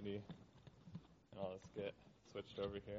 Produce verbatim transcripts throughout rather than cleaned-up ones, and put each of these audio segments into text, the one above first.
community. And I'll just get switched over here.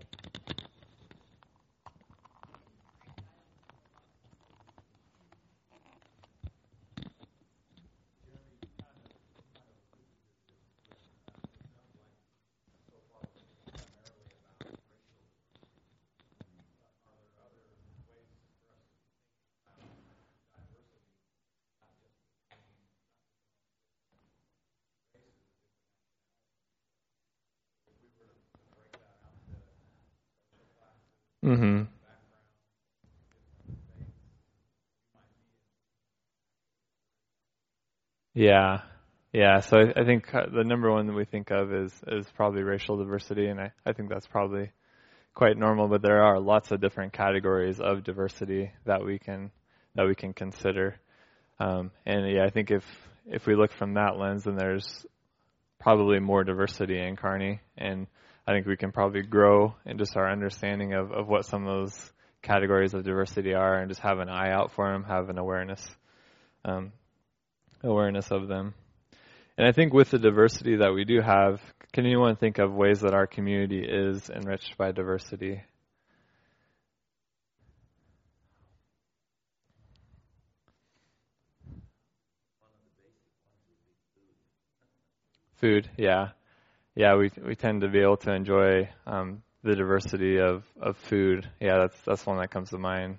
Mm-hmm. Yeah, yeah. So I, I think uh, the number one that we think of is is probably racial diversity, and I, I think that's probably quite normal. But there are lots of different categories of diversity that we can that we can consider. Um, and yeah, I think if if we look from that lens, then there's probably more diversity in Kearney, and I think we can probably grow in just our understanding of, of what some of those categories of diversity are, and just have an eye out for them, have an awareness, um, awareness of them. And I think with the diversity that we do have, can anyone think of ways that our community is enriched by diversity? Food, yeah. Yeah, we we tend to be able to enjoy um, the diversity of, of food. Yeah, that's that's one that comes to mind.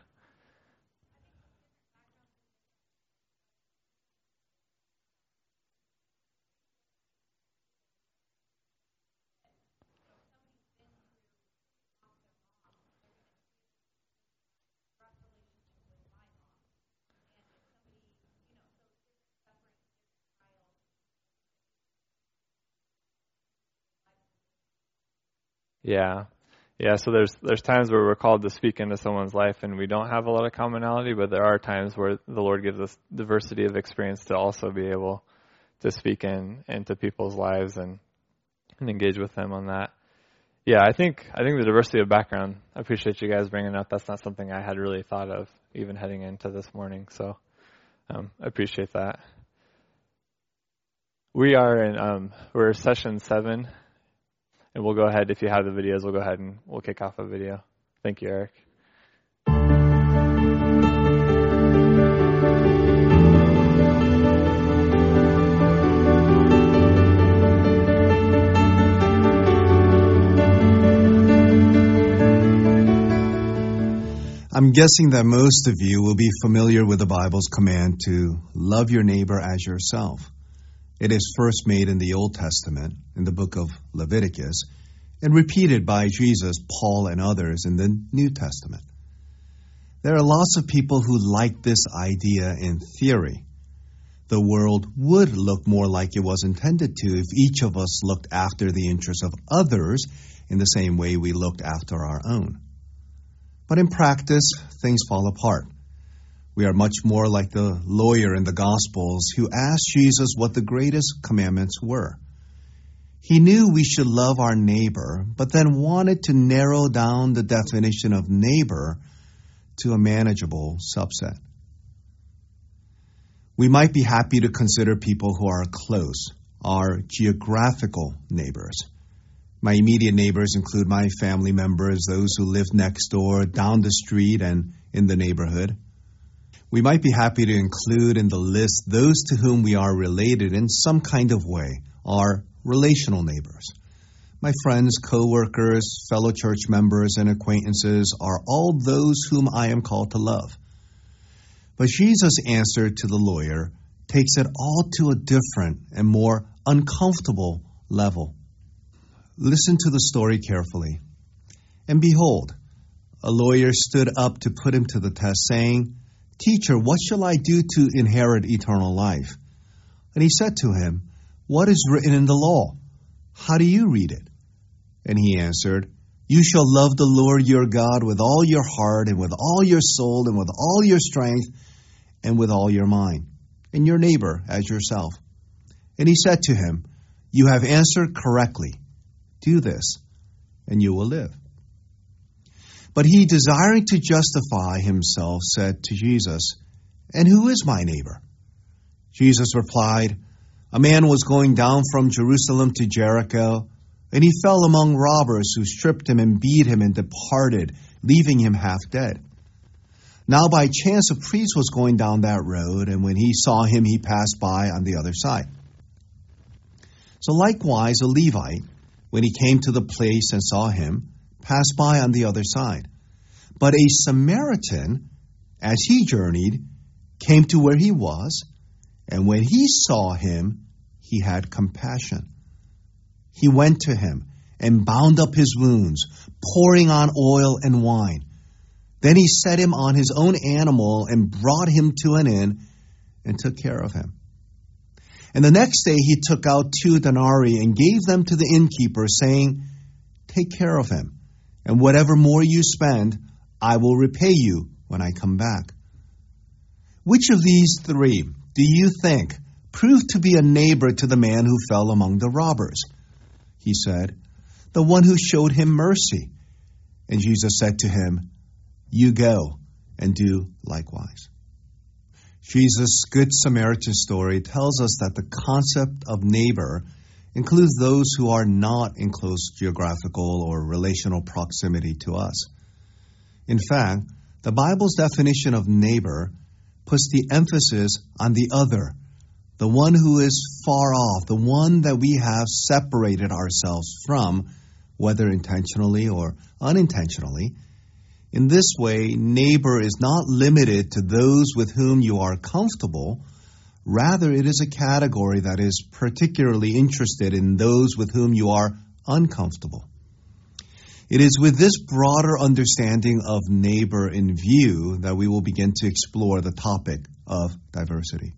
Yeah. Yeah, so there's there's times where we're called to speak into someone's life and we don't have a lot of commonality, but there are times where the Lord gives us diversity of experience to also be able to speak in into people's lives and, and engage with them on that. Yeah, I think I think the diversity of background, I appreciate you guys bringing up. That's not something I had really thought of even heading into this morning, so um, I appreciate that. We are in um, we're session seven. And we'll go ahead, if you have the videos, we'll go ahead and we'll kick off a video. Thank you, Eric. I'm guessing that most of you will be familiar with the Bible's command to love your neighbor as yourself. It is first made in the Old Testament, in the book of Leviticus, and repeated by Jesus, Paul, and others in the New Testament. There are lots of people who like this idea in theory. The world would look more like it was intended to if each of us looked after the interests of others in the same way we looked after our own. But in practice, things fall apart. We are much more like the lawyer in the Gospels who asked Jesus what the greatest commandments were. He knew we should love our neighbor, but then wanted to narrow down the definition of neighbor to a manageable subset. We might be happy to consider people who are close, our geographical neighbors. My immediate neighbors include my family members, those who live next door, down the street, and in the neighborhood. We might be happy to include in the list those to whom we are related in some kind of way, our relational neighbors. My friends, co-workers, fellow church members, and acquaintances are all those whom I am called to love. But Jesus' answer to the lawyer takes it all to a different and more uncomfortable level. Listen to the story carefully. And behold, a lawyer stood up to put him to the test, saying, "Teacher, what shall I do to inherit eternal life?" And he said to him, "What is written in the law? How do you read it?" And he answered, "You shall love the Lord your God with all your heart and with all your soul and with all your strength and with all your mind, and your neighbor as yourself." And he said to him, "You have answered correctly. Do this, and you will live." But he, desiring to justify himself, said to Jesus, "And who is my neighbor?" Jesus replied, "A man was going down from Jerusalem to Jericho And he fell among robbers who stripped him and beat him and departed, leaving him half dead. Now by chance a priest was going down that road, and when he saw him, he passed by on the other side. So likewise a Levite, when he came to the place and saw him, passed by on the other side. But a Samaritan, as he journeyed, came to where he was, and when he saw him, he had compassion. He went to him and bound up his wounds, pouring on oil and wine. Then he set him on his own animal and brought him to an inn and took care of him. And the next day he took out two denarii and gave them to the innkeeper, saying, "Take care of him, and whatever more you spend, I will repay you when I come back." Which of these three do you think proved to be a neighbor to the man who fell among the robbers? He said, "The one who showed him mercy." And Jesus said to him, "You go and do likewise." Jesus' Good Samaritan story tells us that the concept of neighbor includes those who are not in close geographical or relational proximity to us. In fact, the Bible's definition of neighbor puts the emphasis on the other, the one who is far off, the one that we have separated ourselves from, whether intentionally or unintentionally. In this way, neighbor is not limited to those with whom you are comfortable. Rather, it is a category that is particularly interested in those with whom you are uncomfortable. It is with this broader understanding of neighbor in view that we will begin to explore the topic of diversity.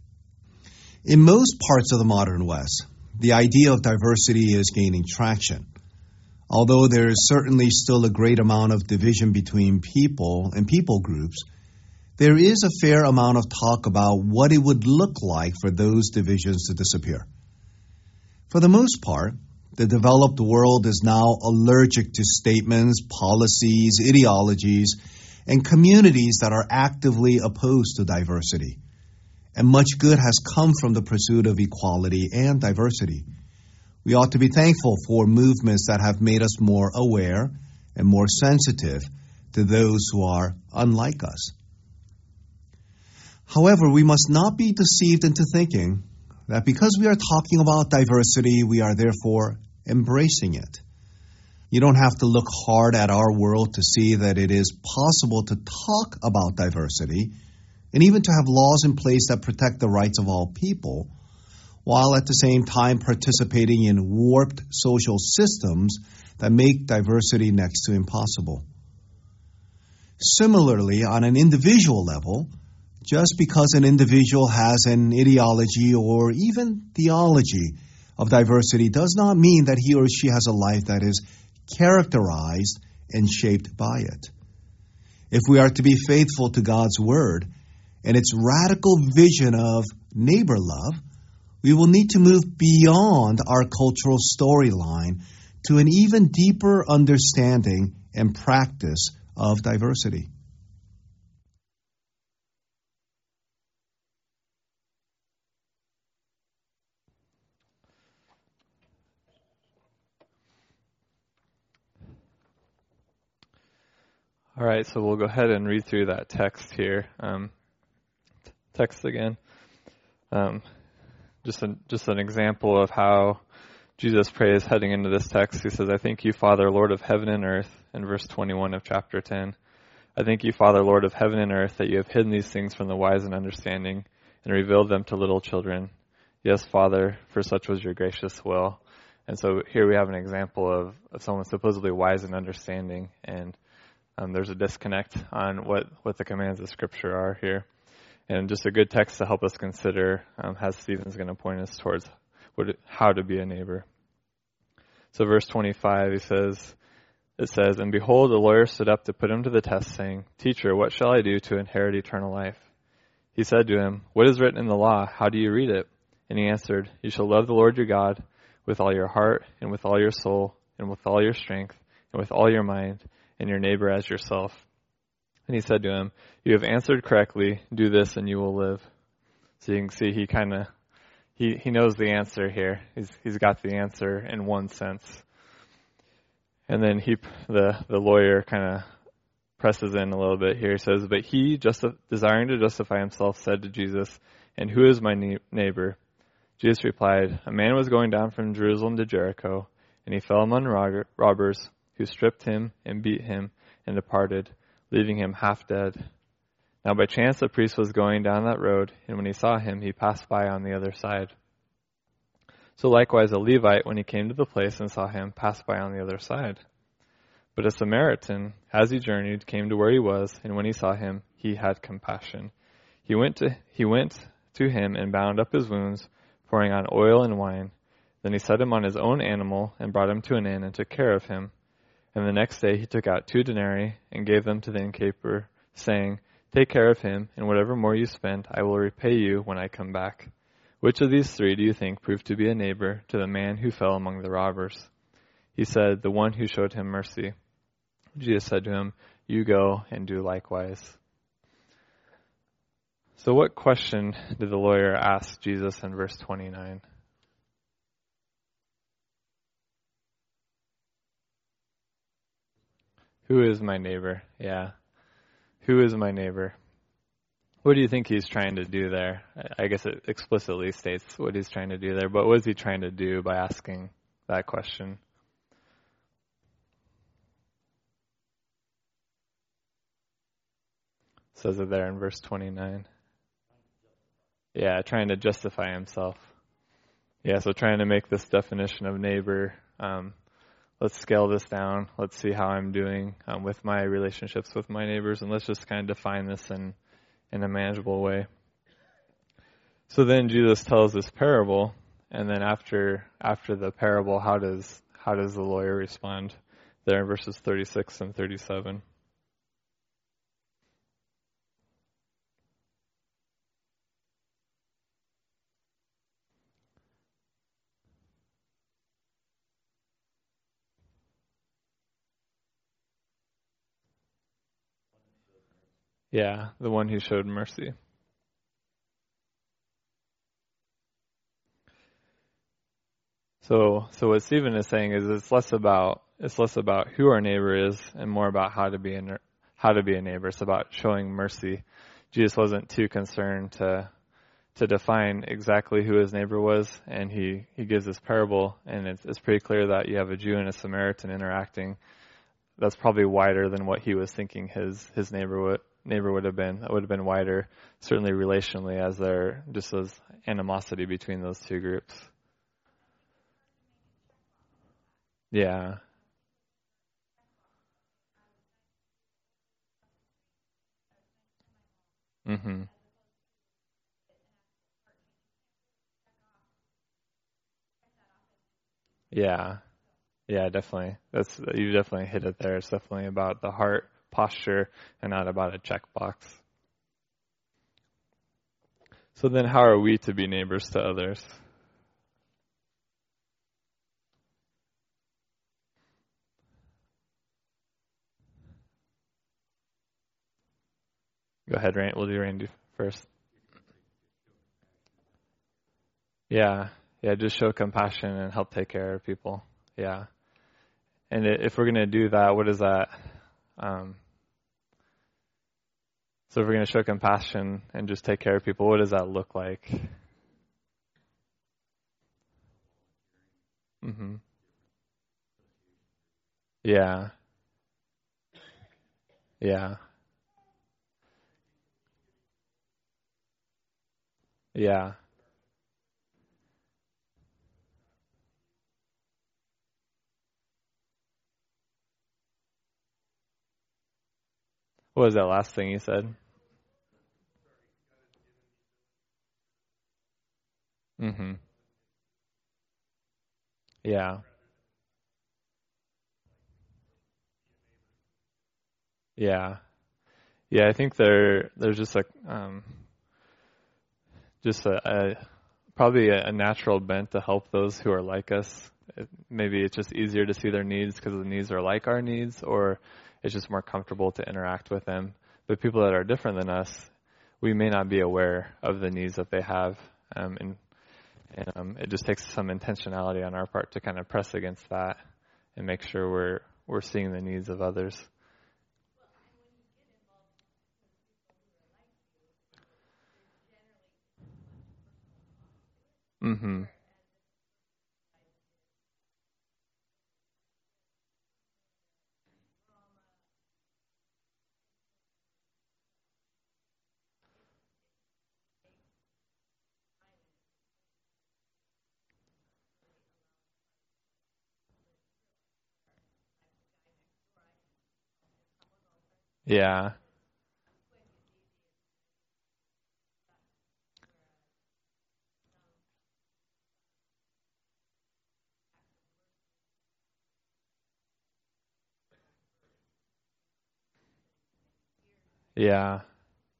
In most parts of the modern West, the idea of diversity is gaining traction. Although there is certainly still a great amount of division between people and people groups, there is a fair amount of talk about what it would look like for those divisions to disappear. For the most part, the developed world is now allergic to statements, policies, ideologies, and communities that are actively opposed to diversity. And much good has come from the pursuit of equality and diversity. We ought to be thankful for movements that have made us more aware and more sensitive to those who are unlike us. However, we must not be deceived into thinking that because we are talking about diversity, we are therefore embracing it. You don't have to look hard at our world to see that it is possible to talk about diversity and even to have laws in place that protect the rights of all people, while at the same time participating in warped social systems that make diversity next to impossible. Similarly, on an individual level, just because an individual has an ideology or even theology of diversity does not mean that he or she has a life that is characterized and shaped by it. If we are to be faithful to God's word and its radical vision of neighbor love, we will need to move beyond our cultural storyline to an even deeper understanding and practice of diversity. All right, so we'll go ahead and read through that text here. Um, text again. Um, Just an, just an example of how Jesus prays heading into this text. He says, "I thank you, Father, Lord of heaven and earth," in verse twenty-one of chapter ten. "I thank you, Father, Lord of heaven and earth, that you have hidden these things from the wise and understanding and revealed them to little children. Yes, Father, for such was your gracious will." And so here we have an example of, of someone supposedly wise and understanding, and um, there's a disconnect on what, what the commands of Scripture are here. And just a good text to help us consider um, how Stephen's going to point us towards what it, how to be a neighbor. So verse twenty-five, he says, it says, "And behold, the lawyer stood up to put him to the test, saying, 'Teacher, what shall I do to inherit eternal life?' He said to him, 'What is written in the law? How do you read it?' And he answered, 'You shall love the Lord your God with all your heart and with all your soul and with all your strength and with all your mind, and your neighbor as yourself.' And he said to him, 'You have answered correctly. Do this and you will live.'" So you can see he kind of he, he knows the answer here. He's he's got the answer in one sense. And then he the the lawyer kind of presses in a little bit here. He says, "But he, just desiring to justify himself, said to Jesus, 'And who is my ne- neighbor?' Jesus replied, 'A man was going down from Jerusalem to Jericho, and he fell among robber- robbers, who stripped him and beat him and departed, leaving him half dead. Now by chance a priest was going down that road, and when he saw him, he passed by on the other side. So likewise a Levite, when he came to the place and saw him, passed by on the other side. But a Samaritan, as he journeyed, came to where he was, and when he saw him, he had compassion. He went to he went to him and bound up his wounds, pouring on oil and wine. Then he set him on his own animal and brought him to an inn and took care of him. And the next day he took out two denarii and gave them to the innkeeper, saying, "Take care of him, and whatever more you spend, I will repay you when I come back." Which of these three do you think proved to be a neighbor to the man who fell among the robbers? He said, "The one who showed him mercy." Jesus said to him, "You go and do likewise." So what question did the lawyer ask Jesus in verse twenty-nine? Who is my neighbor? Yeah. Who is my neighbor? What do you think he's trying to do there? I guess it explicitly states what he's trying to do there, but what is he trying to do by asking that question? It says it there in verse twenty-nine. Yeah, trying to justify himself. Yeah, so trying to make this definition of neighbor, um, let's scale this down. Let's see how I'm doing um, with my relationships with my neighbors, and let's just kind of define this in, in a manageable way. So then Jesus tells this parable, and then after after the parable, how does how does the lawyer respond? There in verses thirty-six and thirty-seven. Yeah, the one who showed mercy. So, so what Stephen is saying is it's less about it's less about who our neighbor is and more about how to be a how to be a neighbor. It's about showing mercy. Jesus wasn't too concerned to to define exactly who his neighbor was, and he, he gives this parable, and it's it's pretty clear that you have a Jew and a Samaritan interacting. That's probably wider than what he was thinking his his neighbor would neighbor would have been. That would have been wider, certainly relationally, as there just was animosity between those two groups. Yeah. Mhm. Yeah. Yeah, definitely. That's you definitely hit it there. It's definitely about the heart posture and not about a checkbox. So then how are we to be neighbors to others? Go ahead, Rand. We'll do Randy first. Yeah. Yeah, just show compassion and help take care of people. Yeah. And if we're going to do that, what is that? Um, so if we're going to show compassion and just take care of people, what does that look like? Mm-hmm. Yeah. Yeah. Yeah. What was that last thing you said? Mm-hmm. Yeah. Yeah. Yeah, I think there there's just a um just a, a probably a, a natural bent to help those who are like us. It, maybe it's just easier to see their needs because the needs are like our needs, or it's just more comfortable to interact with them. But people that are different than us, we may not be aware of the needs that they have. Um, and And um, it just takes some intentionality on our part to kind of press against that and make sure we're we're seeing the needs of others. Mm-hmm. Yeah. Yeah.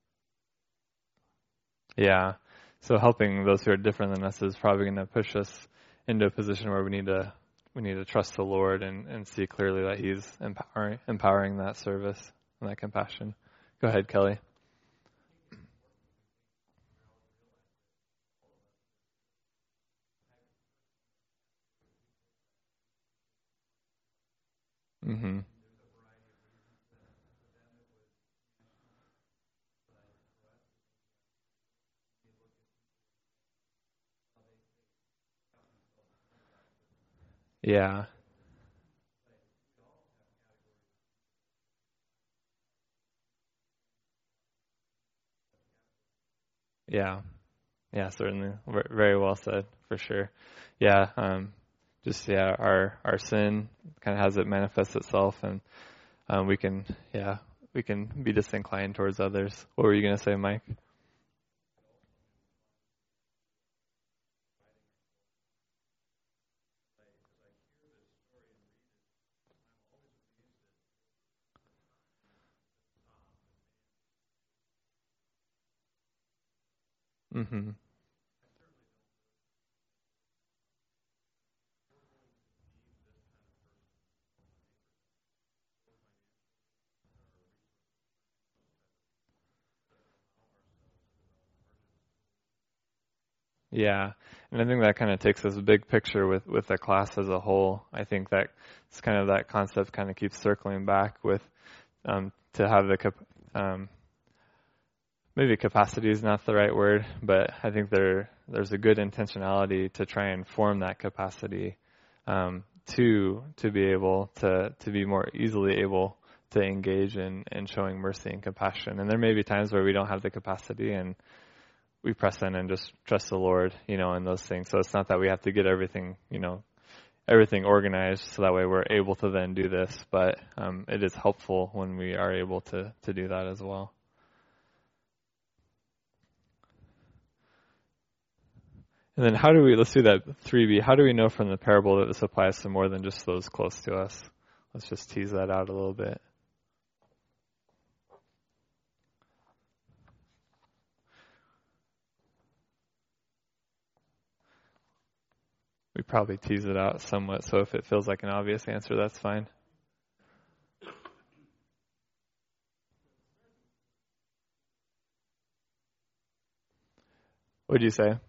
Yeah. So helping those who are different than us is probably going to push us into a position where we need to we need to trust the Lord and, and see clearly that He's empowering empowering that service and that compassion. Go ahead, Kelly. Mm-hmm. Yeah. Yeah. Yeah, certainly. Ver- Very well said, for sure. Yeah, um, just, yeah, our, our sin kind of has it manifest itself, and um, we can, yeah, we can be disinclined towards others. What were you going to say, Mike? Mm-hmm. Yeah, and I think that kind of takes us a big picture with, with the class as a whole. I think that it's kind of that concept kind of keeps circling back with um, to have the cap- um, maybe capacity is not the right word, but I think there there's a good intentionality to try and form that capacity um, to to be able to to be more easily able to engage in, in showing mercy and compassion. And there may be times where we don't have the capacity and we press in and just trust the Lord, you know, in those things. So it's not that we have to get everything, you know, everything organized so that way we're able to then do this, but um, it is helpful when we are able to, to do that as well. And then how do we, let's do that three B, how do we know from the parable that this applies to more than just those close to us? Let's just tease that out a little bit. We probably tease it out somewhat, so if it feels like an obvious answer, that's fine. What did you say?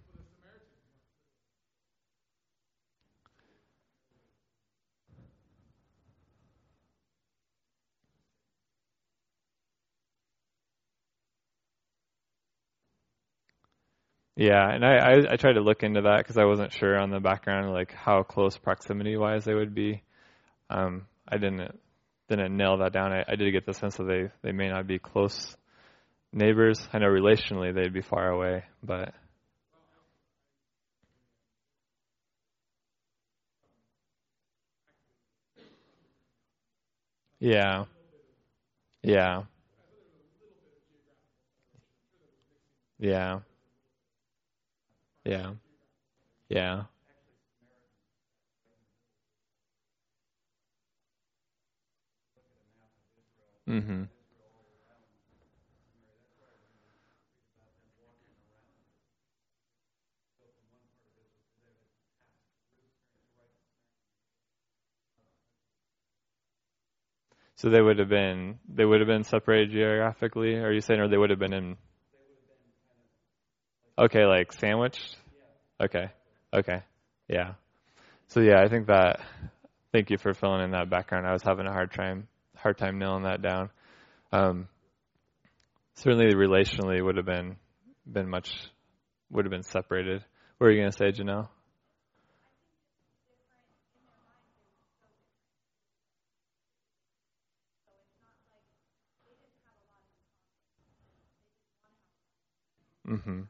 Yeah, and I, I, I tried to look into that because I wasn't sure on the background, like how close proximity-wise they would be. Um, I didn't didn't nail that down. I, I did get the sense that they, they may not be close neighbors. I know relationally they'd be far away, but yeah, yeah, yeah, yeah, yeah. Mhm. So they would have been they would have been separated geographically. Are you saying, or they would have been in? Okay, like sandwiched. Okay. Okay. Yeah. So yeah, I think that, thank you for filling in that background. I was having a hard time, hard time nailing that down. Um, certainly relationally would have been, been much, would have been separated. What were you going to say, Janelle? Mm-hmm.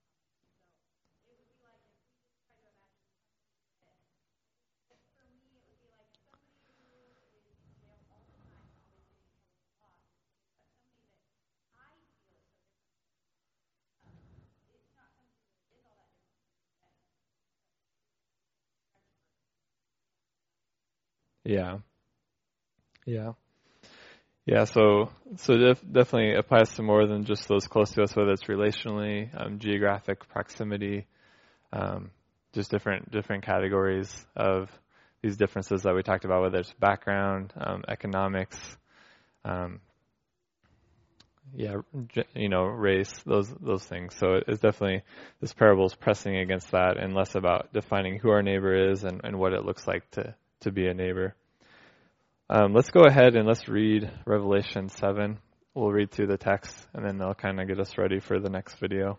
Yeah. Yeah. Yeah. So, so def- definitely applies to more than just those close to us, whether it's relationally, um, geographic proximity, um, just different, different categories of these differences that we talked about, whether it's background, um, economics, um, yeah, you know, race, those, those things. So it's definitely, this parable is pressing against that and less about defining who our neighbor is and, and what it looks like to, to be a neighbor. Um, let's go ahead and let's read Revelation seven. We'll read through the text, and then they'll kind of get us ready for the next video.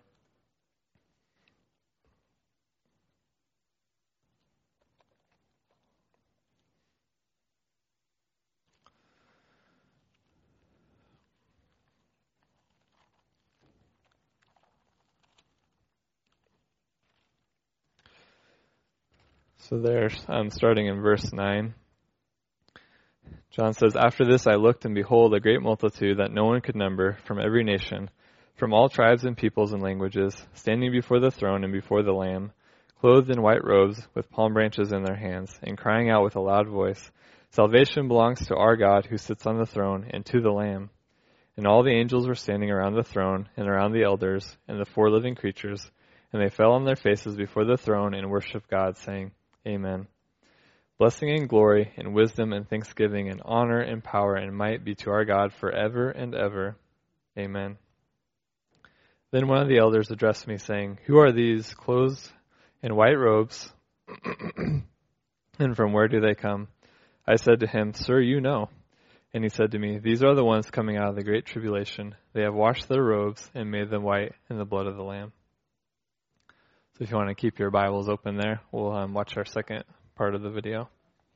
So there's, um, starting in verse nine. John says, "After this I looked, and behold, a great multitude that no one could number, from every nation, from all tribes and peoples and languages, standing before the throne and before the Lamb, clothed in white robes, with palm branches in their hands, and crying out with a loud voice, 'Salvation belongs to our God who sits on the throne and to the Lamb.' And all the angels were standing around the throne and around the elders and the four living creatures, and they fell on their faces before the throne and worshiped God, saying, Amen. Blessing and glory and wisdom and thanksgiving and honor and power and might be to our God forever and ever. Amen." Then one of the elders addressed me, saying, "Who are these clothed in white robes, and from where do they come?" I said to him, "Sir, you know." And he said to me, "These are the ones coming out of the great tribulation. They have washed their robes and made them white in the blood of the Lamb." So if you want to keep your Bibles open there, we'll um, watch our second part of the video.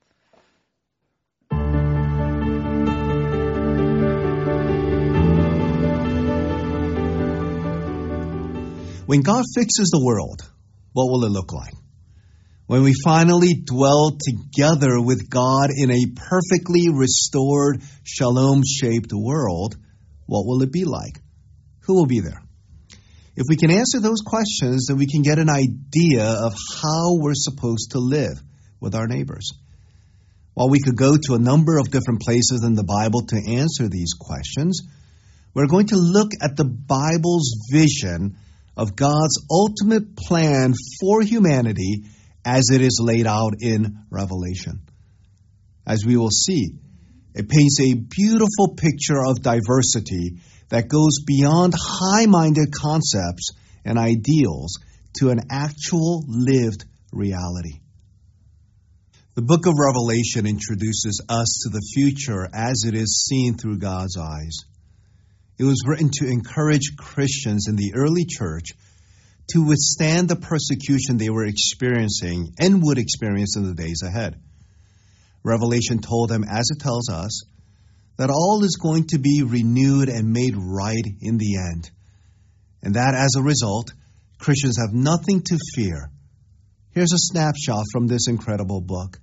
When God fixes the world, what will it look like? When we finally dwell together with God in a perfectly restored, shalom-shaped world, what will it be like? Who will be there? If we can answer those questions, then we can get an idea of how we're supposed to live with our neighbors. While we could go to a number of different places in the Bible to answer these questions, we're going to look at the Bible's vision of God's ultimate plan for humanity as it is laid out in Revelation. As we will see, it paints a beautiful picture of diversity that goes beyond high-minded concepts and ideals to an actual lived reality. The book of Revelation introduces us to the future as it is seen through God's eyes. It was written to encourage Christians in the early church to withstand the persecution they were experiencing and would experience in the days ahead. Revelation told them, as it tells us, that all is going to be renewed and made right in the end, and that as a result, Christians have nothing to fear. Here's a snapshot from this incredible book.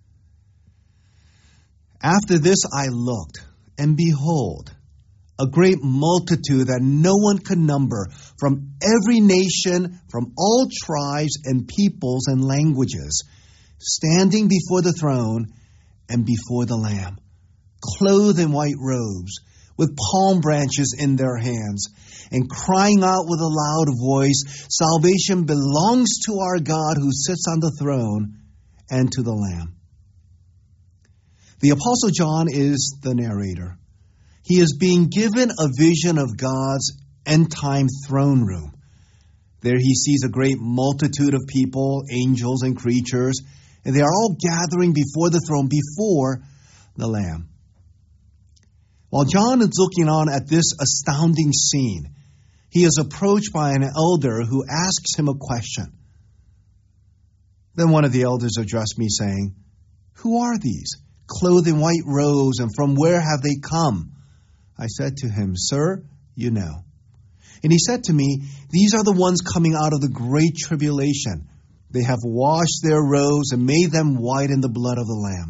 "After this I looked, and behold, a great multitude that no one could number, from every nation, from all tribes and peoples and languages, standing before the throne and before the Lamb, clothed in white robes, with palm branches in their hands, and crying out with a loud voice, 'Salvation belongs to our God who sits on the throne and to the Lamb.'" The Apostle John is the narrator. He is being given a vision of God's end-time throne room. There he sees a great multitude of people, angels and creatures, and they are all gathering before the throne, before the Lamb. While John is looking on at this astounding scene, he is approached by an elder who asks him a question. Then one of the elders addressed me, saying, "Who are these, clothed in white robes, and from where have they come?" I said to him, "Sir, you know." And he said to me, "These are the ones coming out of the great tribulation. They have washed their robes and made them white in the blood of the Lamb."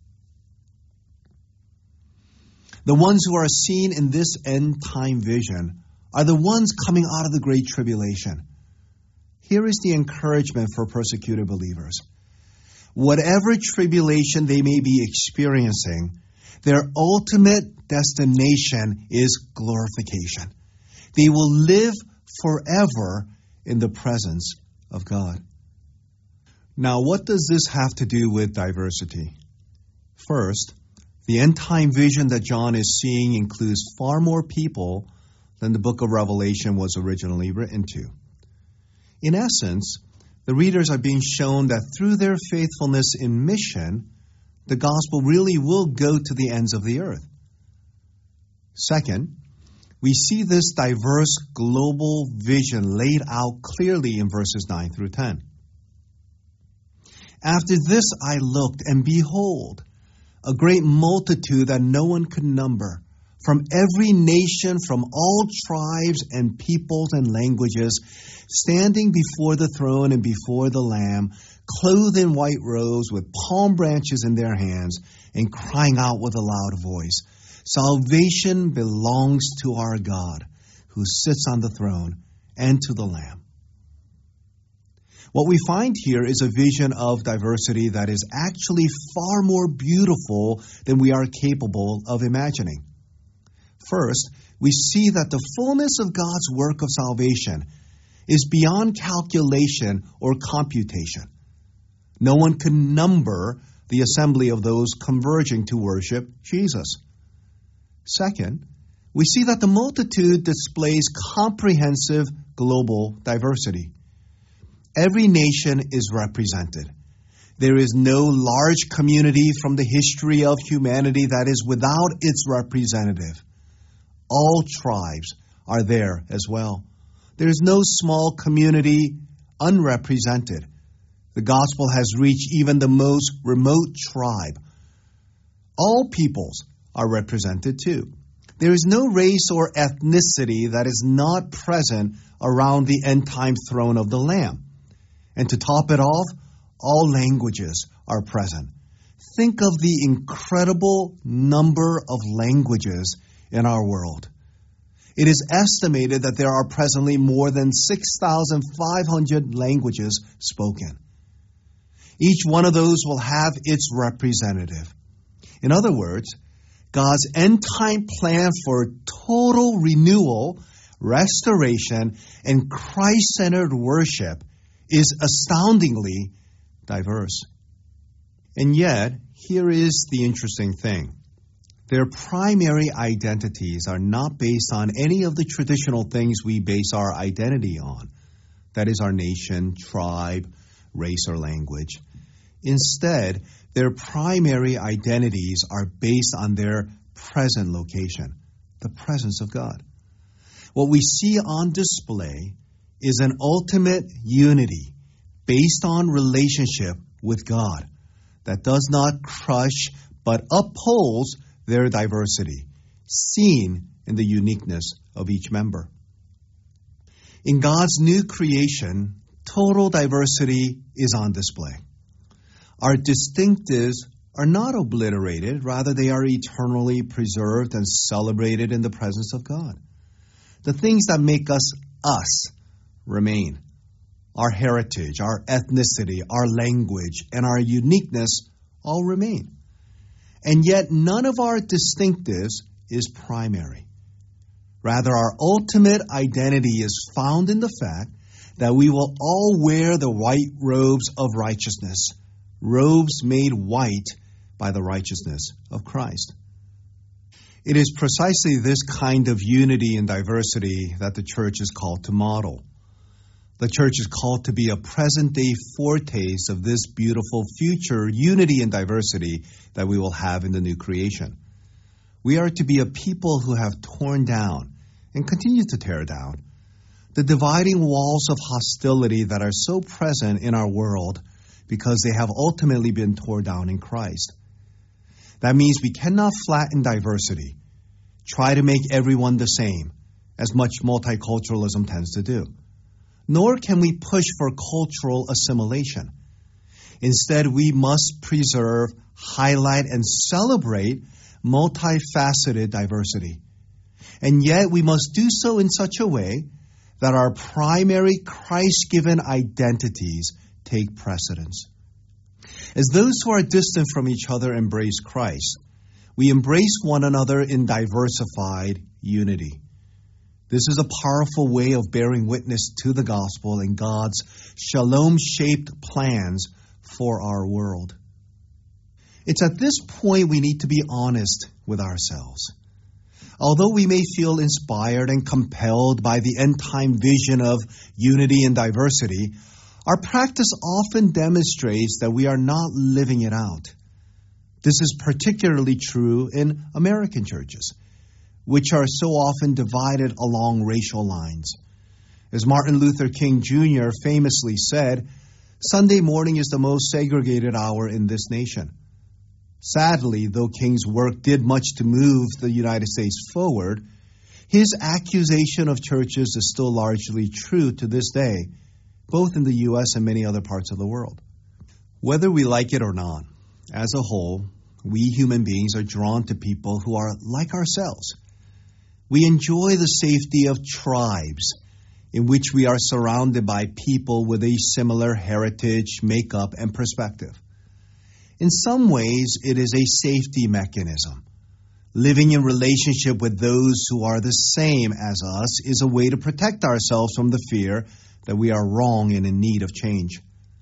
The ones who are seen in this end-time vision are the ones coming out of the great tribulation. Here is the encouragement for persecuted believers. Whatever tribulation they may be experiencing, their ultimate destination is glorification. They will live forever in the presence of God. Now, what does this have to do with diversity? First, the end-time vision that John is seeing includes far more people than the book of Revelation was originally written to. In essence, the readers are being shown that through their faithfulness in mission, the gospel really will go to the ends of the earth. Second, we see this diverse global vision laid out clearly in verses nine through ten. After this I looked, and behold, a great multitude that no one could number, from every nation, from all tribes and peoples and languages, standing before the throne and before the Lamb, clothed in white robes with palm branches in their hands, and crying out with a loud voice, "Salvation belongs to our God, who sits on the throne, and to the Lamb." What we find here is a vision of diversity that is actually far more beautiful than we are capable of imagining. First, we see that the fullness of God's work of salvation is beyond calculation or computation. No one can number the assembly of those converging to worship Jesus. Second, we see that the multitude displays comprehensive global diversity. Every nation is represented. There is no large community from the history of humanity that is without its representative. All tribes are there as well. There is no small community unrepresented. The gospel has reached even the most remote tribe. All peoples are represented too. There is no race or ethnicity that is not present around the end-time throne of the Lamb. And to top it off, all languages are present. Think of the incredible number of languages in our world. It is estimated that there are presently more than six thousand five hundred languages spoken. Each one of those will have its representative. In other words, God's end-time plan for total renewal, restoration, and Christ-centered worship is astoundingly diverse. And yet, here is the interesting thing. Their primary identities are not based on any of the traditional things we base our identity on. That is our nation, tribe, race, or language. Instead, their primary identities are based on their present location, the presence of God. What we see on display is an ultimate unity based on relationship with God that does not crush but upholds their diversity, seen in the uniqueness of each member. In God's new creation, total diversity is on display. Our distinctives are not obliterated, rather they are eternally preserved and celebrated in the presence of God. The things that make us us remain. Our heritage, our ethnicity, our language, and our uniqueness all remain. And yet none of our distinctives is primary. Rather, our ultimate identity is found in the fact that we will all wear the white robes of righteousness, robes made white by the righteousness of Christ. It is precisely this kind of unity and diversity that the church is called to model. The church is called to be a present-day foretaste of this beautiful future unity and diversity that we will have in the new creation. We are to be a people who have torn down and continue to tear down the dividing walls of hostility that are so present in our world because they have ultimately been torn down in Christ. That means we cannot flatten diversity, try to make everyone the same, as much multiculturalism tends to do. Nor can we push for cultural assimilation. Instead, we must preserve, highlight, and celebrate multifaceted diversity. And yet we must do so in such a way that our primary Christ-given identities take precedence. As those who are distant from each other embrace Christ, we embrace one another in diversified unity. This is a powerful way of bearing witness to the gospel and God's shalom-shaped plans for our world. It's at this point we need to be honest with ourselves. Although we may feel inspired and compelled by the end-time vision of unity and diversity, our practice often demonstrates that we are not living it out. This is particularly true in American churches, which are so often divided along racial lines. As Martin Luther King Junior famously said, Sunday morning is the most segregated hour in this nation. Sadly, though King's work did much to move the United States forward, his accusation of churches is still largely true to this day, both in the U S and many other parts of the world. Whether we like it or not, as a whole, we human beings are drawn to people who are like ourselves. We enjoy the safety of tribes in which we are surrounded by people with a similar heritage, makeup, and perspective. In some ways, it is a safety mechanism. Living in relationship with those who are the same as us is a way to protect ourselves from the fear that we are wrong and in need of change.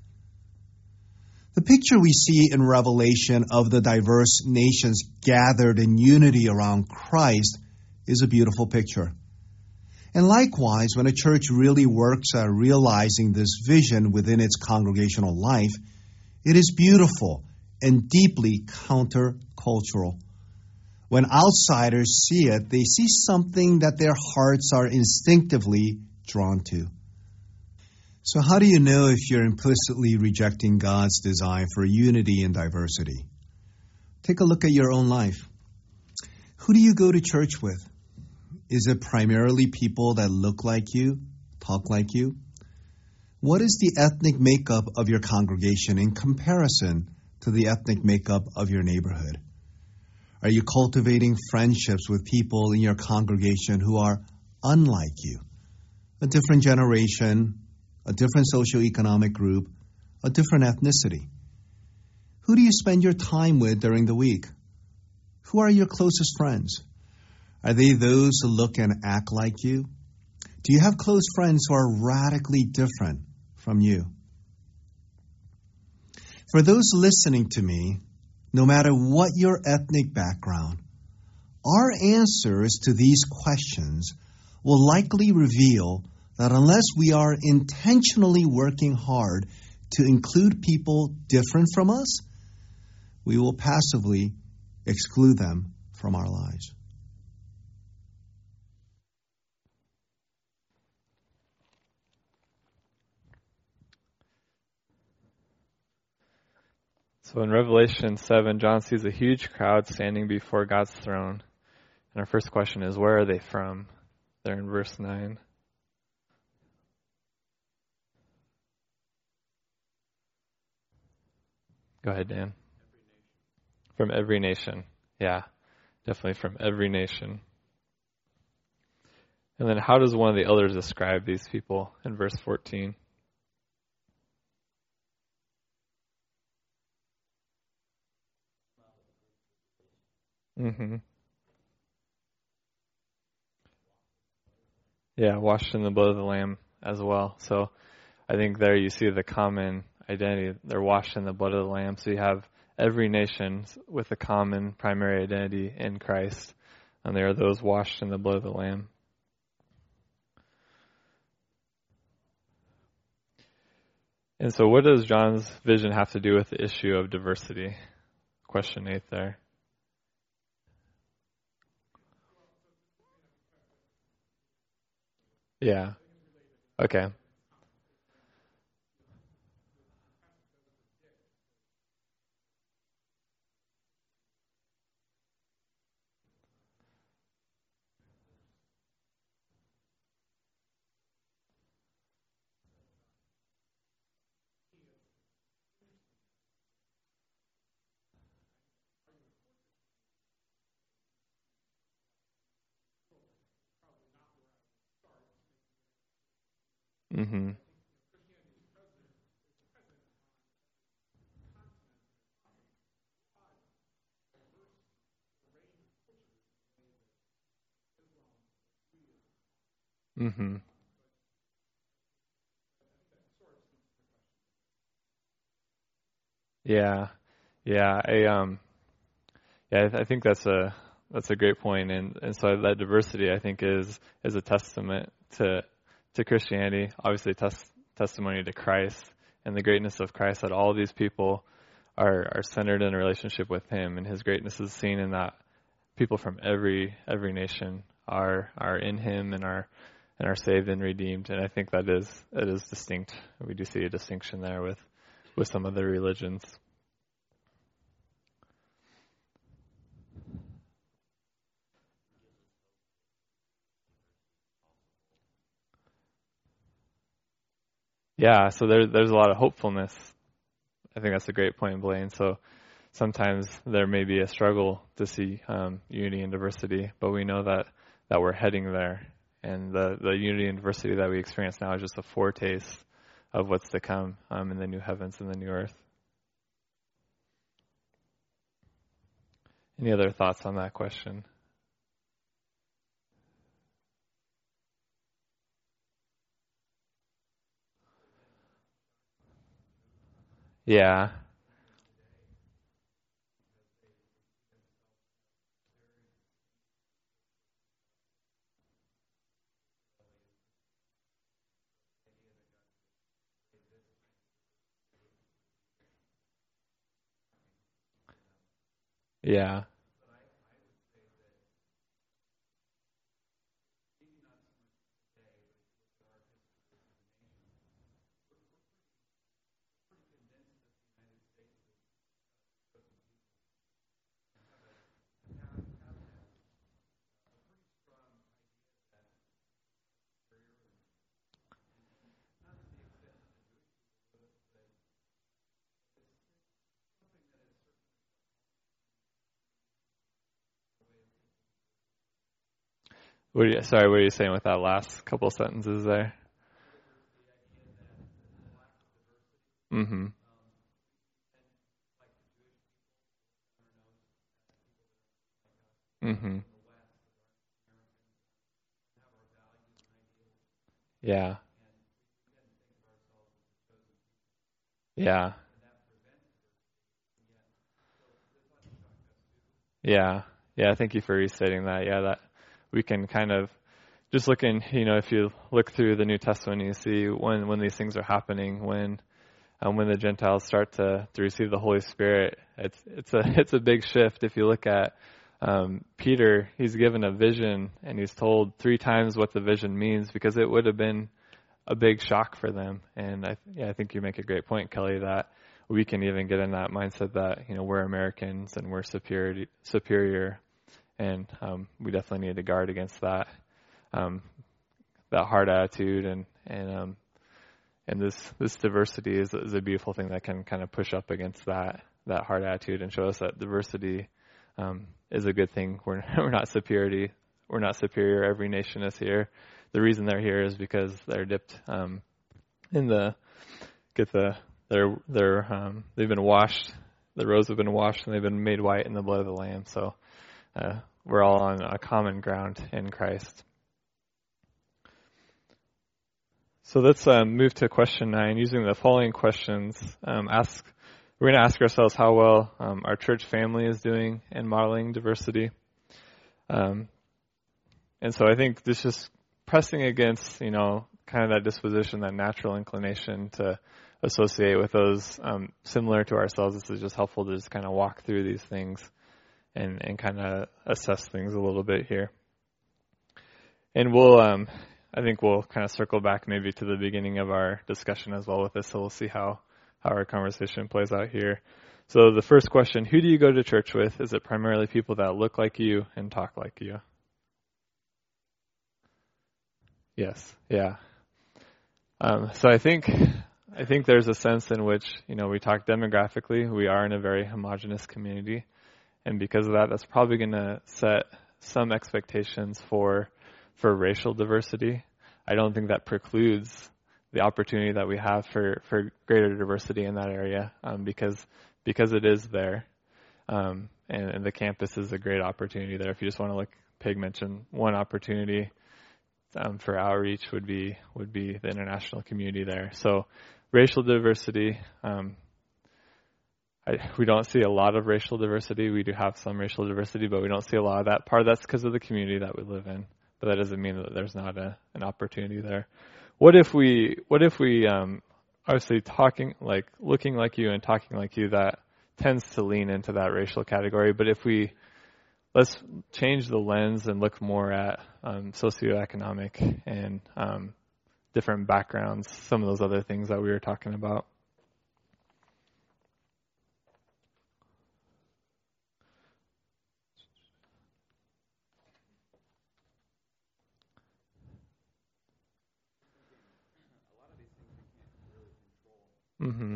The picture we see in Revelation of the diverse nations gathered in unity around Christ is a beautiful picture. And likewise, when a church really works at realizing this vision within its congregational life, it is beautiful and deeply countercultural. When outsiders see it, they see something that their hearts are instinctively drawn to. So how do you know if you're implicitly rejecting God's design for unity and diversity? Take a look at your own life. Who do you go to church with? Is it primarily people that look like you, talk like you? What is the ethnic makeup of your congregation in comparison to the ethnic makeup of your neighborhood? Are you cultivating friendships with people in your congregation who are unlike you? A different generation, a different socioeconomic group, a different ethnicity. Who do you spend your time with during the week? Who are your closest friends? Are they those who look and act like you? Do you have close friends who are radically different from you? For those listening to me, no matter what your ethnic background, our answers to these questions will likely reveal that unless we are intentionally working hard to include people different from us, we will passively exclude them from our lives. So in Revelation seven, John sees a huge crowd standing before God's throne. And our first question is, where are they from? They're in verse nine. Go ahead, Dan. From every nation. Yeah, definitely from every nation. And then how does one of the elders describe these people in verse fourteen? Mm-hmm. Yeah, washed in the blood of the Lamb as well. So I think there you see the common identity. They're washed in the blood of the Lamb. So you have every nation with a common primary identity in Christ. And they are those washed in the blood of the Lamb. And so what does John's vision have to do with the issue of diversity? Question eight there. Yeah. Okay. Mhm. Mhm. Yeah. Yeah. I um yeah, I, I think that's a that's a great point, and and so that diversity I think is is a testament to to Christianity, obviously tes- testimony to Christ and the greatness of Christ, that all these people are are centered in a relationship with Him, and His greatness is seen in that people from every every nation are are in Him and are and are saved and redeemed, and I think that is it is distinct. We do see a distinction there with with some other religions. Yeah, so there, there's a lot of hopefulness. I think that's a great point, Blaine. So sometimes there may be a struggle to see um, unity and diversity, but we know that, that we're heading there. And the, the unity and diversity that we experience now is just a foretaste of what's to come um, in the new heavens and the new earth. Any other thoughts on that question? Yeah. Yeah. What are you, sorry, what are you saying with that last couple sentences there? Mm-hmm. Mm-hmm. Yeah. Yeah. Yeah. Yeah. Thank you for restating that. Yeah, that we can kind of just look in, you know, if you look through the New Testament, you see when, when these things are happening, when um, when the Gentiles start to, to receive the Holy Spirit, it's it's a it's a big shift. If you look at um, Peter, he's given a vision and he's told three times what the vision means, because it would have been a big shock for them. And I yeah, I think you make a great point, Kelly, that we can even get in that mindset that, you know, we're Americans and we're superior superior, and um, we definitely need to guard against that. Um, that hard attitude, and and um, and this this diversity is, is a beautiful thing that can kind of push up against that that hard attitude and show us that diversity um, is a good thing. We're we're not superior. We're not superior. Every nation is here. The reason they're here is because they're dipped um, in the get the they're they're um, they've been washed. The robes have been washed and they've been made white in the blood of the Lamb. So uh, we're all on a common ground in Christ. So let's um, move to question nine. Using the following questions, um, ask we're going to ask ourselves how well um, our church family is doing in modeling diversity. Um, and so I think this is pressing against, you know, kind of that disposition, that natural inclination to associate with those um, similar to ourselves. This is just helpful to just kind of walk through these things and, and kind of assess things a little bit here. And we'll, um, I think we'll kind of circle back maybe to the beginning of our discussion as well with this, so we'll see how, how our conversation plays out here. So the first question, who do you go to church with? Is it primarily people that look like you and talk like you? Yes, yeah. Um, so I think I think there's a sense in which, you know, we talk demographically, we are in a very homogenous community, and because of that, that's probably going to set some expectations for for racial diversity. I don't think that precludes the opportunity that we have for, for greater diversity in that area, um, because because it is there, um, and, and the campus is a great opportunity there. If you just want to look, Peg mentioned one opportunity um, for outreach would be would be the international community there. So racial diversity, um, I, we don't see a lot of racial diversity. We do have some racial diversity, but we don't see a lot of that. Part of that's because of the community that we live in, but that doesn't mean that there's not a, an opportunity there. What if we, what if we, um, obviously talking, like looking like you and talking like you, that tends to lean into that racial category. But if we, let's change the lens and look more at um, socioeconomic and um, different backgrounds, some of those other things that we were talking about. Mm-hmm.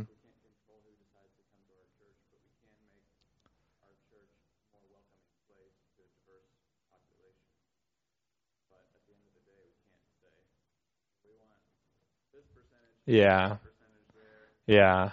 Yeah. Yeah.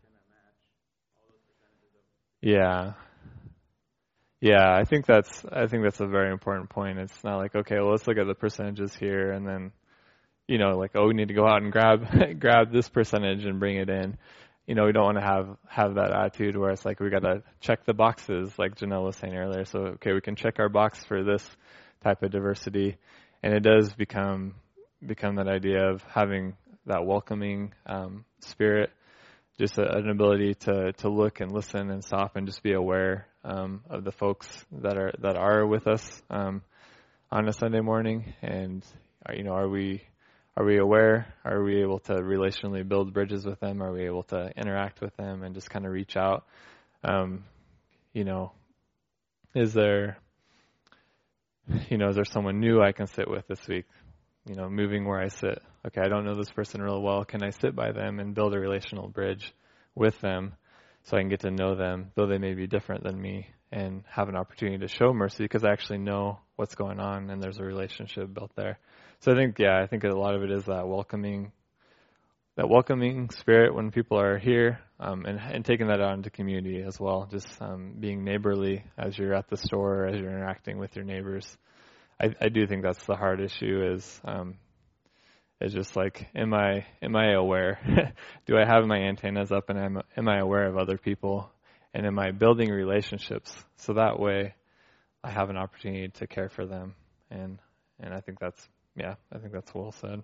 Yeah. Yeah, I think that's I think that's a very important point. It's not like, okay, well, let's look at the percentages here and then, you know, like, oh, we need to go out and grab grab this percentage and bring it in. You know, we don't want to have have that attitude where it's like we got to check the boxes, like Janelle was saying earlier. So, okay, we can check our box for this type of diversity, and it does become become that idea of having that welcoming um, spirit, just a, an ability to to look and listen and stop and just be aware um, of the folks that are that are with us um, on a Sunday morning, and you know, are we are we aware? Are we able to relationally build bridges with them? Are we able to interact with them and just kind of reach out? Um, you know, is there you know is there someone new I can sit with this week? You know, moving where I sit. Okay, I don't know this person real well. Can I sit by them and build a relational bridge with them so I can get to know them, though they may be different than me, and have an opportunity to show mercy because I actually know what's going on and there's a relationship built there. So I think, yeah, I think a lot of it is that welcoming, that welcoming spirit when people are here, um, and, and taking that out into community as well. Just um, being neighborly as you're at the store, as you're interacting with your neighbors. I, I do think that's the hard issue is, um, is just like, am I, am I aware? Do I have my antennas up and am, am I aware of other people? And am I building relationships? So that way I have an opportunity to care for them. And, and I think that's, yeah, I think that's well said.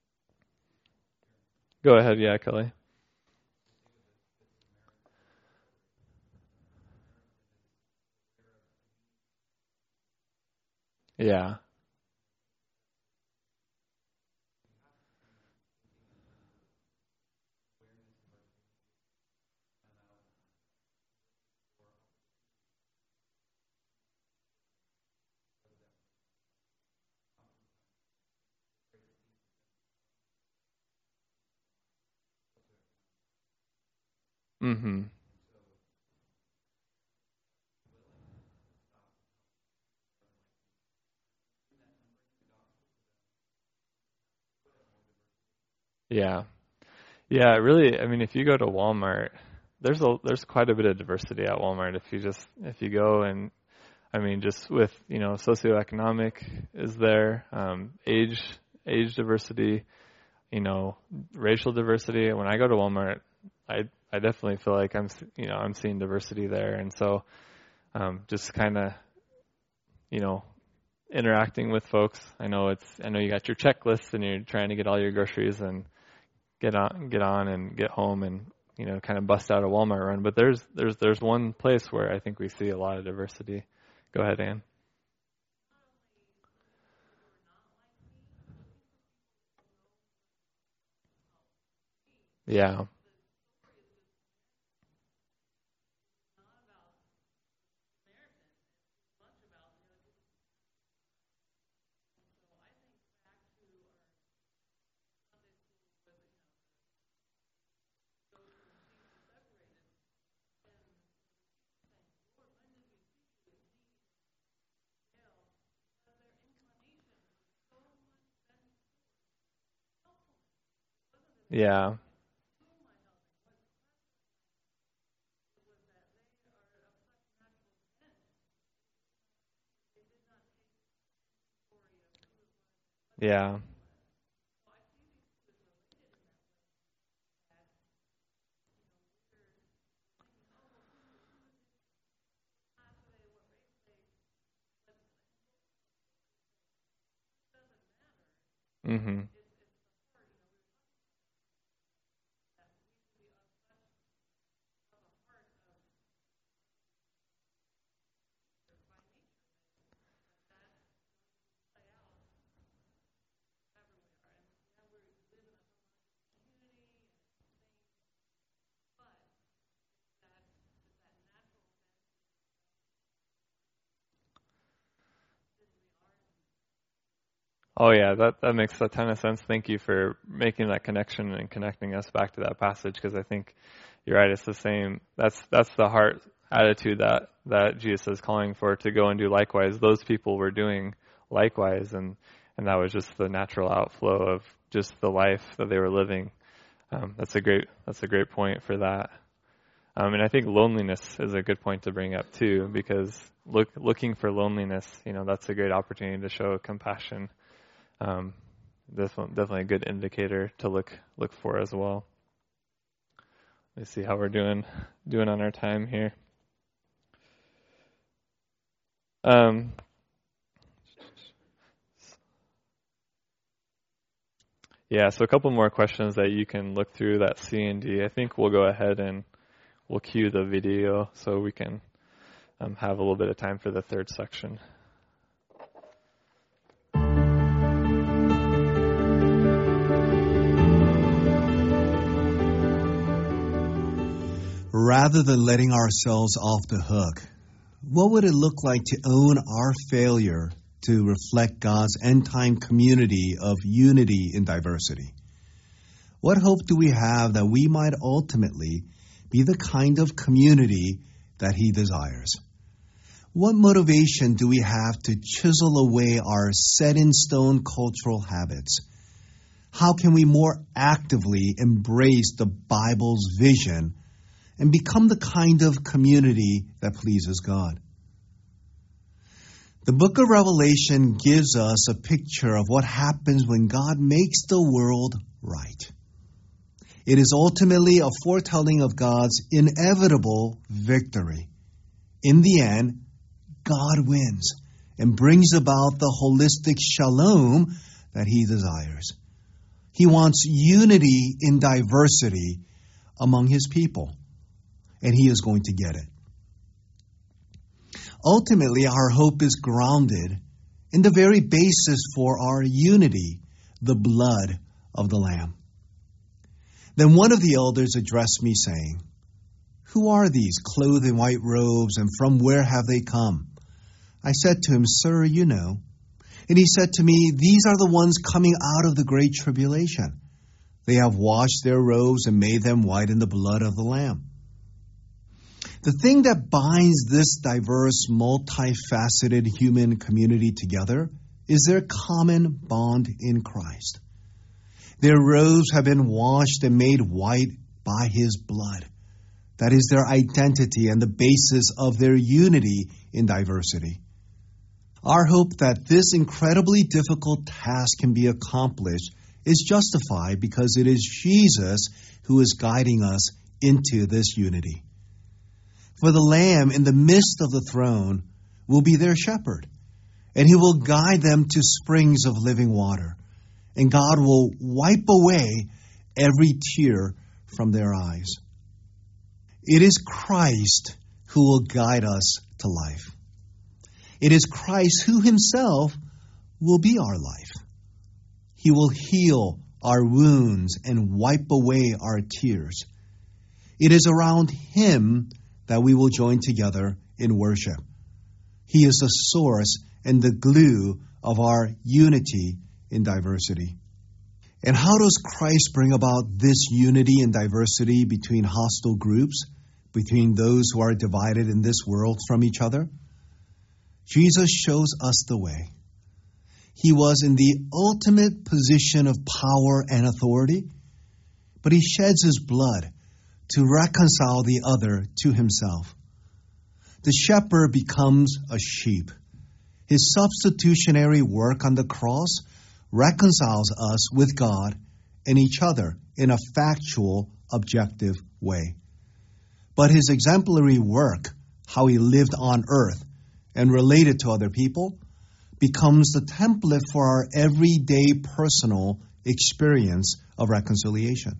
Go ahead. Yeah, Kelly. Yeah. Mm-hmm. Yeah. Yeah, really, I mean, if you go to Walmart, there's a there's quite a bit of diversity at Walmart. If you just if you go and I mean, just with, you know, socioeconomic is there, um, age age diversity, you know, racial diversity. When I go to Walmart, I I definitely feel like I'm you know I'm seeing diversity there, and so um, just kind of, you know, interacting with folks. I know it's I know you got your checklist and you're trying to get all your groceries and get on, get on and get home and, you know, kind of bust out a Walmart run. But there's there's there's one place where I think we see a lot of diversity. Go ahead, Ann. Yeah. Yeah. Yeah. Mhm. Oh yeah, that that makes a ton of sense. Thank you for making that connection and connecting us back to that passage, because I think you're right. It's the same. That's that's the heart attitude that that Jesus is calling for, to go and do likewise. Those people were doing likewise, and and that was just the natural outflow of just the life that they were living. Um, that's a great that's a great point for that. Um, and I think loneliness is a good point to bring up too, because look looking for loneliness, you know, that's a great opportunity to show compassion. Um, definitely, definitely a good indicator to look look for as well. Let's see how we're doing doing on our time here. Um, yeah, so a couple more questions that you can look through that C and D. I think we'll go ahead and we'll cue the video so we can um, have a little bit of time for the third section. Rather than letting ourselves off the hook, what would it look like to own our failure to reflect God's end-time community of unity in diversity? What hope do we have that we might ultimately be the kind of community that He desires? What motivation do we have to chisel away our set-in-stone cultural habits? How can we more actively embrace the Bible's vision and become the kind of community that pleases God? The book of Revelation gives us a picture of what happens when God makes the world right. It is ultimately a foretelling of God's inevitable victory. In the end, God wins and brings about the holistic shalom that He desires. He wants unity in diversity among His people, and He is going to get it. Ultimately, our hope is grounded in the very basis for our unity, the blood of the Lamb. Then one of the elders addressed me, saying, "Who are these clothed in white robes, and from where have they come?" I said to him, "Sir, you know." And he said to me, "These are the ones coming out of the great tribulation. They have washed their robes and made them white in the blood of the Lamb." The thing that binds this diverse, multifaceted human community together is their common bond in Christ. Their robes have been washed and made white by His blood. That is their identity and the basis of their unity in diversity. Our hope that this incredibly difficult task can be accomplished is justified because it is Jesus who is guiding us into this unity. For the Lamb in the midst of the throne will be their shepherd, and He will guide them to springs of living water. And God will wipe away every tear from their eyes. It is Christ who will guide us to life. It is Christ who himself will be our life. He will heal our wounds and wipe away our tears. It is around him that we will join together in worship. He is the source and the glue of our unity in diversity. And how does Christ bring about this unity and diversity between hostile groups, between those who are divided in this world from each other? Jesus shows us the way. He was in the ultimate position of power and authority, but he sheds his blood to reconcile the other to himself. The shepherd becomes a sheep. His substitutionary work on the cross reconciles us with God and each other in a factual, objective way. But his exemplary work, how he lived on earth and related to other people, becomes the template for our everyday personal experience of reconciliation.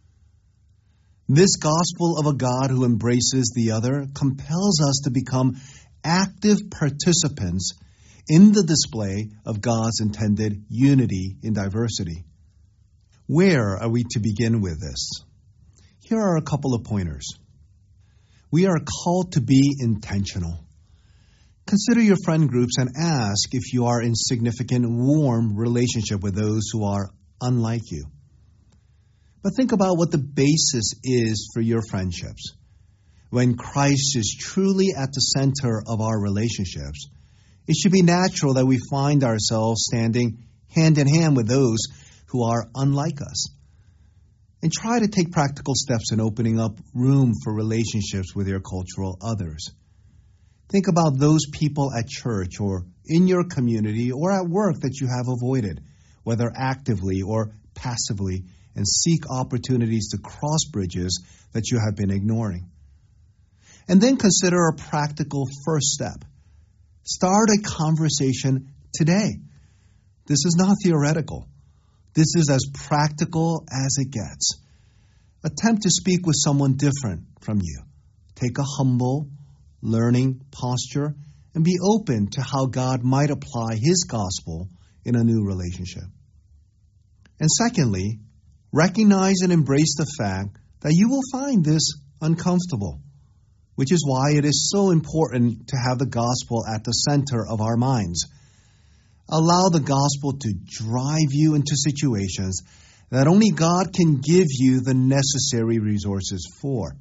This gospel of a God who embraces the other compels us to become active participants in the display of God's intended unity in diversity. Where are we to begin with this? Here are a couple of pointers. We are called to be intentional. Consider your friend groups and ask if you are in significant, warm relationship with those who are unlike you. But think about what the basis is for your friendships. When Christ is truly at the center of our relationships, it should be natural that we find ourselves standing hand in hand with those who are unlike us. And try to take practical steps in opening up room for relationships with your cultural others. Think about those people at church or in your community or at work that you have avoided, whether actively or passively, and seek opportunities to cross bridges that you have been ignoring. And then consider a practical first step. Start a conversation today. This is not theoretical. This is as practical as it gets. Attempt to speak with someone different from you. Take a humble, learning posture and be open to how God might apply his gospel in a new relationship. And secondly, recognize and embrace the fact that you will find this uncomfortable, which is why it is so important to have the gospel at the center of our minds. Allow the gospel to drive you into situations that only God can give you the necessary resources for.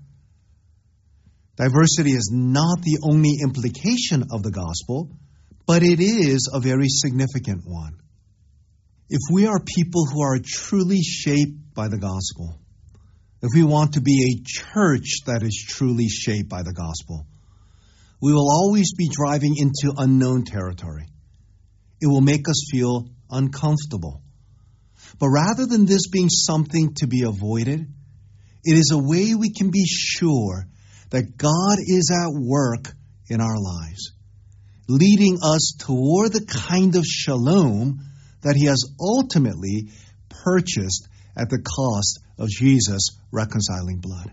Diversity is not the only implication of the gospel, but it is a very significant one. If we are people who are truly shaped by the gospel, if we want to be a church that is truly shaped by the gospel, we will always be driving into unknown territory. It will make us feel uncomfortable. But rather than this being something to be avoided, it is a way we can be sure that God is at work in our lives, leading us toward the kind of shalom that he has ultimately purchased at the cost of Jesus' reconciling blood.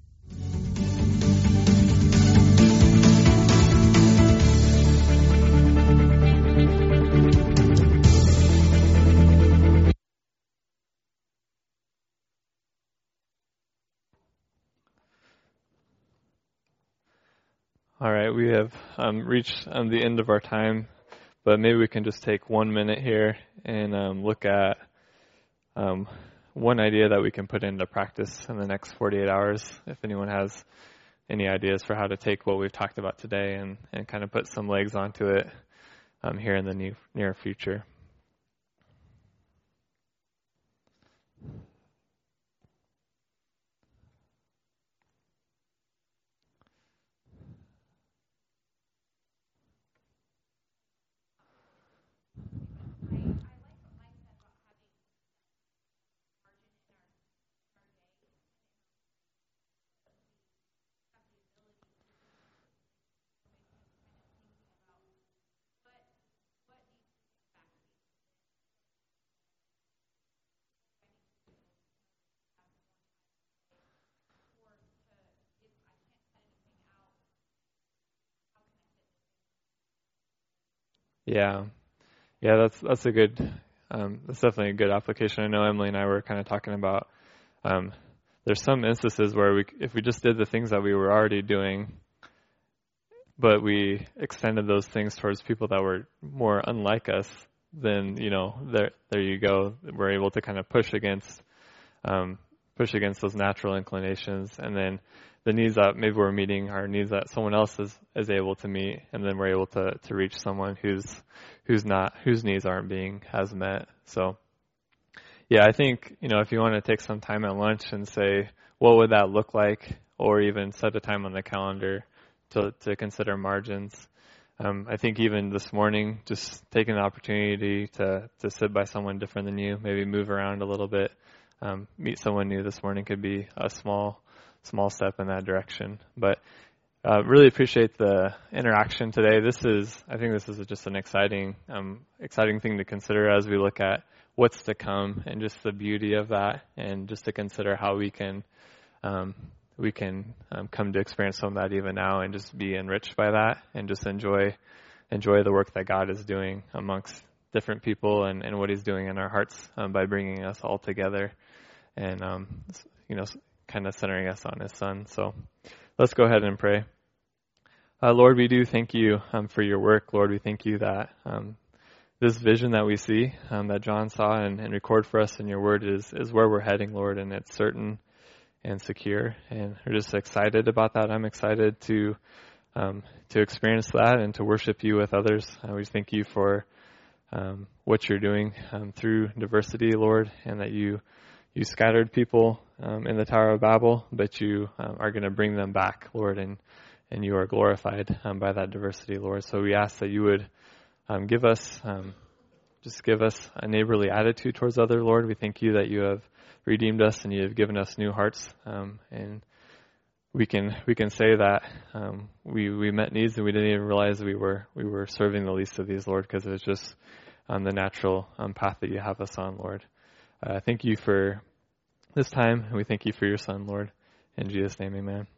All right, we have um, reached um, the end of our time, but maybe we can just take one minute here and um, look at um, one idea that we can put into practice in the next forty-eight hours. If anyone has any ideas for how to take what we've talked about today and, and kind of put some legs onto it um, here in the near, near future. Yeah. Yeah, that's that's a good, um, that's definitely a good application. I know Emily and I were kind of talking about, um, there's some instances where we, if we just did the things that we were already doing, but we extended those things towards people that were more unlike us, then, you know, there there you go. We're able to kind of push against, um, push against those natural inclinations, and then the needs that maybe we're meeting are needs that someone else is, is able to meet, and then we're able to, to reach someone who's who's not whose needs aren't being as met. So yeah, I think, you know, if you want to take some time at lunch and say, what would that look like, or even set a time on the calendar to to consider margins. Um, I think even this morning, just taking the opportunity to, to sit by someone different than you, maybe move around a little bit, um, meet someone new this morning could be a small small step in that direction. But uh, really appreciate the interaction today. This is, I think this is just an exciting um, exciting thing to consider as we look at what's to come and just the beauty of that, and just to consider how we can um, we can um, come to experience some of that even now, and just be enriched by that, and just enjoy enjoy the work that God is doing amongst different people, and, and what He's doing in our hearts um, by bringing us all together, and um, you know, kind of centering us on His Son. So let's go ahead and pray. Uh, Lord, we do thank you um, for your work. Lord, we thank you that um, this vision that we see, um, that John saw and, and record for us in your word is, is where we're heading, Lord, and it's certain and secure, and we're just excited about that. I'm excited to um, to experience that and to worship you with others. Uh, we thank you for um, what you're doing um, through diversity, Lord, and that you you scattered people um, in the Tower of Babel, but you um, are going to bring them back, Lord, and and you are glorified um, by that diversity, Lord. So we ask that you would um, give us um, just give us a neighborly attitude towards other, Lord. We thank you that you have redeemed us and you have given us new hearts, um, and we can we can say that um, we we met needs and we didn't even realize we were we were serving the least of these, Lord, because it was just on the natural um, path that you have us on, Lord. Uh, thank you for this time, and we thank you for your Son, Lord. In Jesus' name, amen.